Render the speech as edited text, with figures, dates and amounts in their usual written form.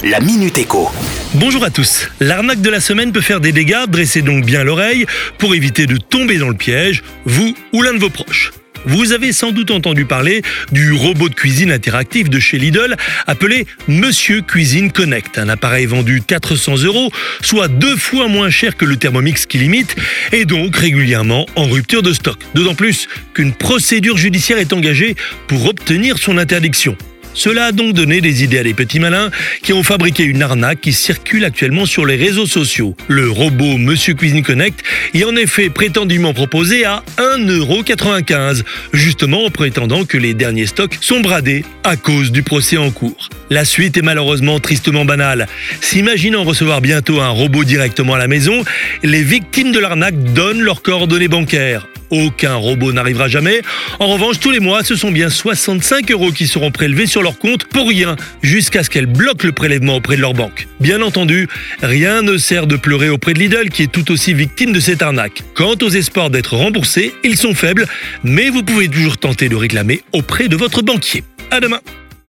la Minute Éco. Bonjour à tous. L'arnaque de la semaine peut faire des dégâts, dressez donc bien l'oreille pour éviter de tomber dans le piège, vous ou l'un de vos proches. Vous avez sans doute entendu parler du robot de cuisine interactif de chez Lidl appelé Monsieur Cuisine Connect, un appareil vendu 400 €, soit 2 fois moins cher que le Thermomix qui l'imite, et donc régulièrement en rupture de stock. D'autant plus qu'une procédure judiciaire est engagée pour obtenir son interdiction. Cela a donc donné des idées à des petits malins qui ont fabriqué une arnaque qui circule actuellement sur les réseaux sociaux. Le robot Monsieur Cuisine Connect est en effet prétendument proposé à 1,95 €, justement en prétendant que les derniers stocks sont bradés à cause du procès en cours. La suite est malheureusement tristement banale. S'imaginant recevoir bientôt un robot directement à la maison, les victimes de l'arnaque donnent leurs coordonnées bancaires. Aucun robot n'arrivera jamais. En revanche, tous les mois, ce sont bien 65 € qui seront prélevés sur leur compte pour rien, jusqu'à ce qu'elles bloquent le prélèvement auprès de leur banque. Bien entendu, rien ne sert de pleurer auprès de Lidl qui est tout aussi victime de cette arnaque. Quant aux espoirs d'être remboursés, ils sont faibles, mais vous pouvez toujours tenter de réclamer auprès de votre banquier. À demain.